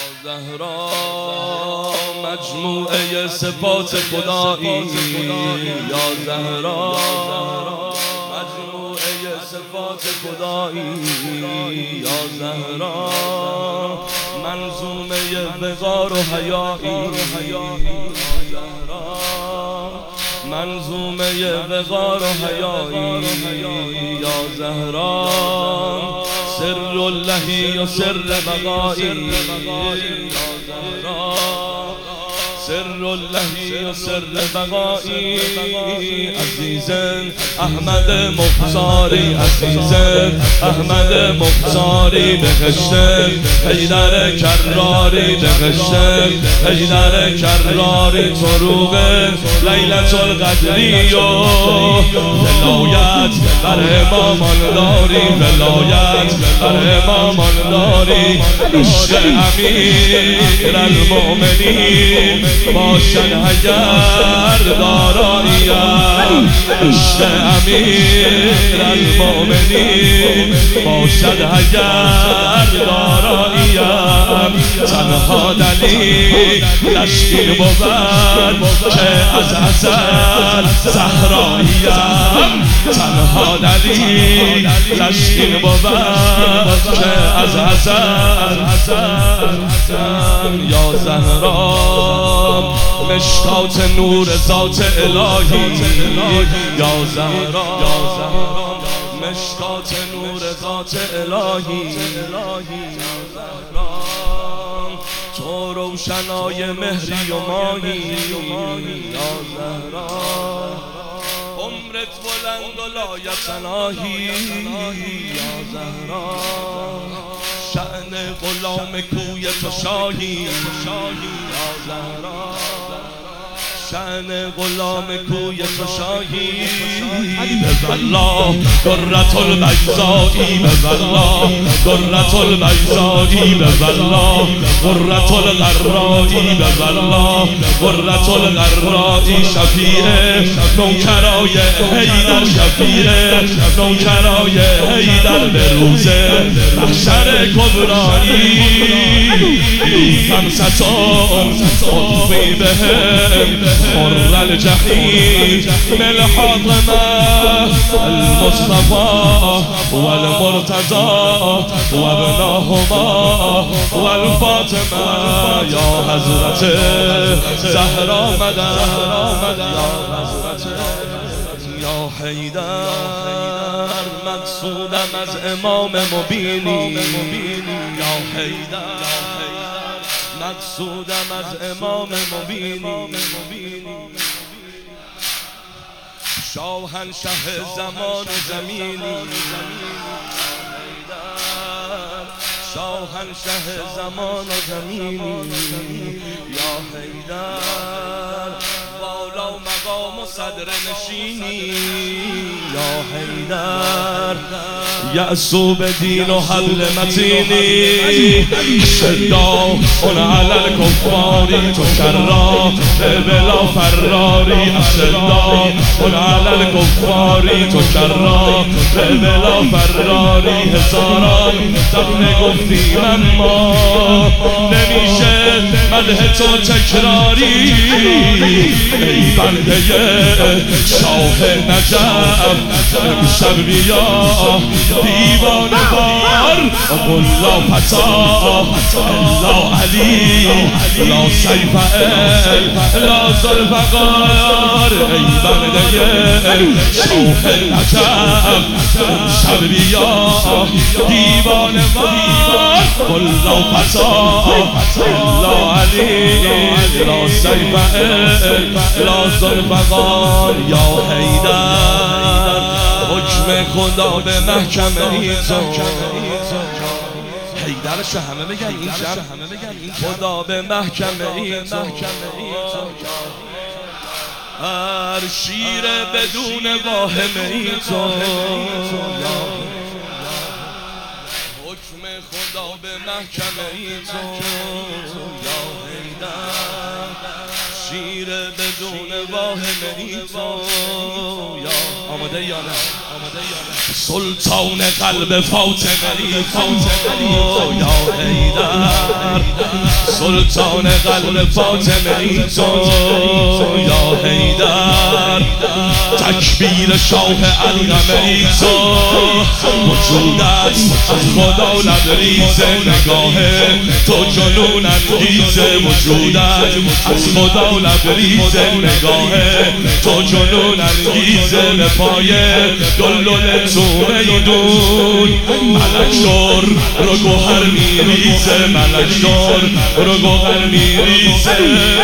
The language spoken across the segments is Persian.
زهرا مجموعه صفات خدایی، یا زهرا مجموعه صفات خدایی، یا زهرا منظومه وقار و حیایی، منظومه وقار و حیایی، یا زهرا سر اللهی و سر بقایی، یا زهرا سر اللهی و سر بقایی. عزیزم احمد مختاری، عزیزم احمد مختاری، بهشتم حیدر کراری، بهشتم حیدر کراری. طروق لیلة القدری و ولایت بر امامان داری، ولایت بر امامان داری. عشق امیر المؤمنین باشد اگر داراییم، عشق امیر المؤمنین باشد اگر داراییم. تنها دلیلش این بود که از ازل زهراییم، تنها دلیلش این بود که از ازل. یا زهرا مشکات نور ذات الهی، یا زهرا مشکات نور ذات الهی. تو روشنای مهری و ماهی، یا زهرا عمرت بلند و لایتناهی، یا زهرا شأن غلام کوی تو شاهی، یا زهرا شأن غلام کوی تو شاهی. بزلا درة البیضایی، بزلا درة البیضایی، بزلا غرة الغرایی، بزلا غرة الغرایی. شفیع نوکرای حیدر، شفیع نوکرای حیدر به روز محشر کبرایی. خمسة اطفی بهم خر الجحیم الحاطمة المصطفى والمرتضى وابناهما والفاطمة. یا حضرت زهرا مدد، یا حضرت یا حیدر مقصودم از امام مبینی، یا حیدر مقصودم از امام مبینی. شاهنشه زمان و زمینی، شاهنشه زمان و زمینی. یا حیدر بالا مقام و صدر نشینی، یا حیدر یعصوب دین و حبل متینی. شداء علی الکفاری تکرا بلا فراری، شداء علی الکفاری تکرا بلا فراری. هزاران دفعه گفتیم اما نمیشه مدح تو تکراری. ای بنده شاه نجف امشب بیا دیوانه بار. قلا فتا الا علی لا سیف لا ذوالفقار. ای بنده شاه نجف امشب بیا دیوانه بار. قلا فتا الا علی لا سیف لا ذوالفقار. یا حیدر حکم خدا به محکمه ای تو، حیدرش همه بگن اینجا، خدا به محکمه ای تو. هر شیر بدون واهمه ای تو، حکم خدا به محکمه ای تو. یا حیدر شیر بدون واهمه ای تو. یا آماده یا نه؟ سلطان قلب فاطمه ای تو. یا حیدر سلطان قلب فاطمه ای تو یا حیدر تکبیر شاه علقمه ای تو وجودت از خدا لبریز نگاه تو جنون انگیزه وجودت از خدا لبریز نگاه تو جنون انگیزه به پای دلل تو میدون ملکدار رو گوهر میریزه ملکدار رو گوهر میریزه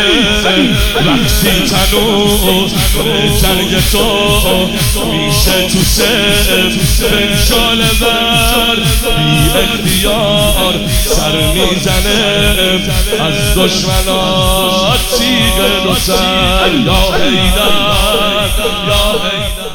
رقصی تنوز جنگ تو میشه تو سف بنشال بر بی اختیار سر میزنه از دشمنات تیغ دو سر یا حیدر یا حیدر